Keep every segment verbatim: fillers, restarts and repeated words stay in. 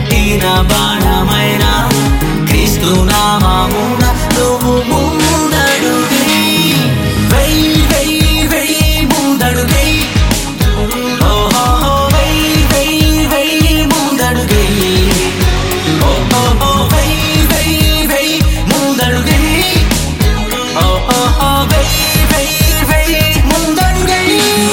పెట్టిన బాణమైన క్రీస్తు నామమున నువ్వు ముందడుగై వెయ్యి వెయ్యి వెయ్యి ముందడుగై ఓహో వెయ్యి వెయ్యి వెయ్యి ముందడుగై ఓహో వెయ్యి వెయ్యి వెయ్యి ముందడుగై ఓహో వెయ్యి వెయ్యి వెయ్యి ముందడుగై.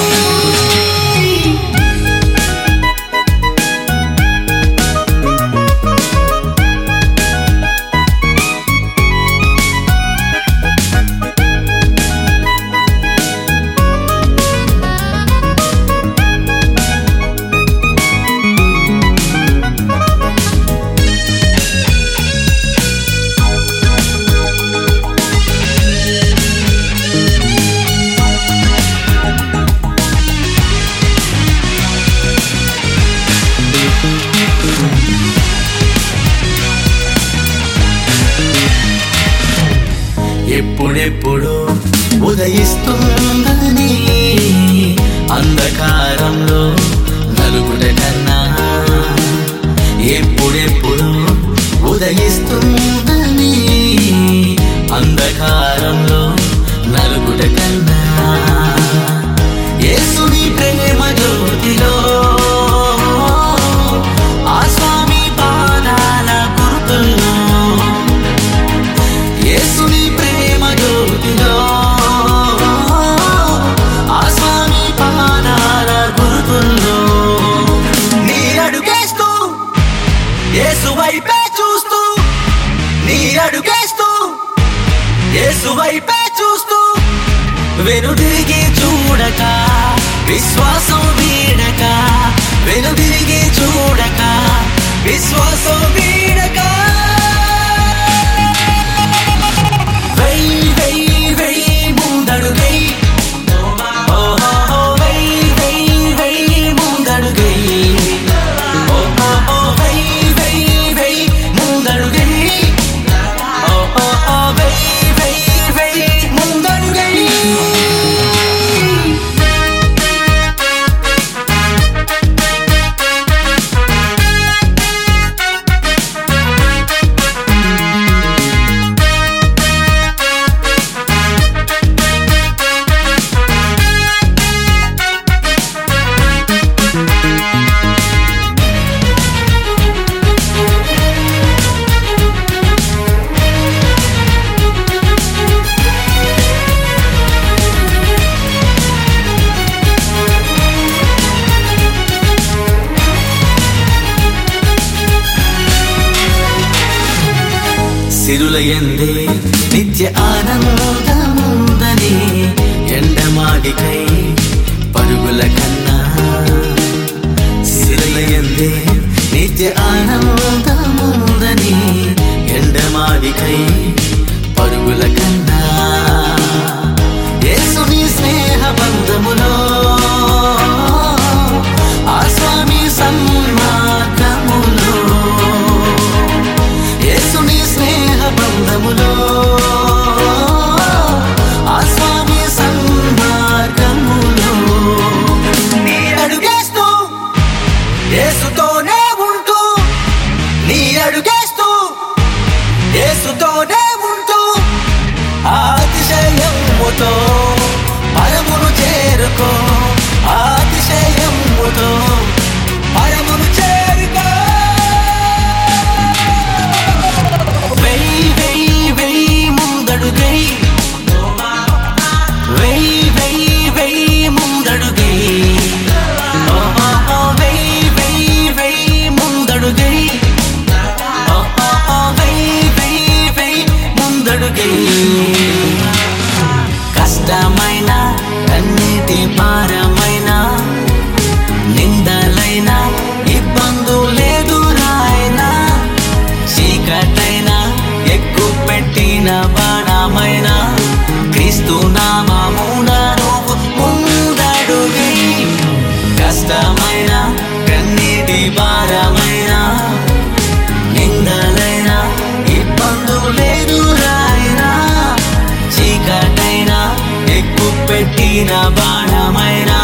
ఎప్పుడెప్పుడు ఉదయిస్తుందని అంధకారంలో నలుగుట కన్నా ఎప్పుడెప్పుడు ఉదయిస్తుందని అంధకారంలో నలుగుట కన్నా యేసుని ప్రేమ జ్యోతిలో ఆ స్వామి పాదాల గుర్తుల్లో యేసుని ప్రేమ జ్యోతిలో ఆ స్వామి పాదాల గుర్తుల్లో నీ అడుగేస్తూ యేసు వైపే చూస్తూ నీ అడుగేస్తూ యేసు వైపే చూస్తూ వెనుదిరిగి చూడక విశ్వాసం వీడక వెనుదిరిగి చూడక విశ్వాసం వీడక వెయ్యి వెయ్యి వెయ్యి ముందడుగై ఓహో వెయ్యి వెయ్యి వెయ్యి ముందడుగై ఓహో వెయ్యి వెయ్యి వెయ్యి ముందడుగై ఓహో వెయ్యి వెయ్యి వెయ్యి ముందడుగై. సిరులయందే నిత్య ఆనందముందని ఎండమాడికై పరుగుల కన్నా సిరులయందే నిత్య ఆనందముందని ఎండమాడికై పరుగుల కన్నా యేసుని స్నేహ బంధములో ఆ స్వామి సన్మార్గములో యేసుని స్నేహ బంధములో ఆ స్వామి సన్మార్గములో నీ అడుగేస్తూ యేసుతోనే ఉంటూ నీ అడుగేస్తూ యేసుతోనే ఉంటూ అతిశయముతో పరమును చేరుకో అతిశయముతో పరమును చేరుకో. వెయ్యి వెయ్యి వెయ్యి ముందడుగై వెయ్యి వెయ్యి వెయ్యి ముందడుగై ఓహో వెయ్యి వెయ్యి వెయ్యి ముందడుగై ఓహో వెయ్యి వెయ్యి వెయ్యి ముందడుగై. కష్టమైన కన్నీటి భారమైన నిందలైన ఇబ్బందులేదురాయినా చీకటైనా ఎక్కువ పెట్టిన బాణమైన క్రీస్తు నామమున నువ్వు ముందడుగై. కష్టమైన కన్నీటి భారమైన నిందలైన ఇబ్బందులేదురాయినా చీకటైనా ఎక్కువ పెట్టిన బాణమైన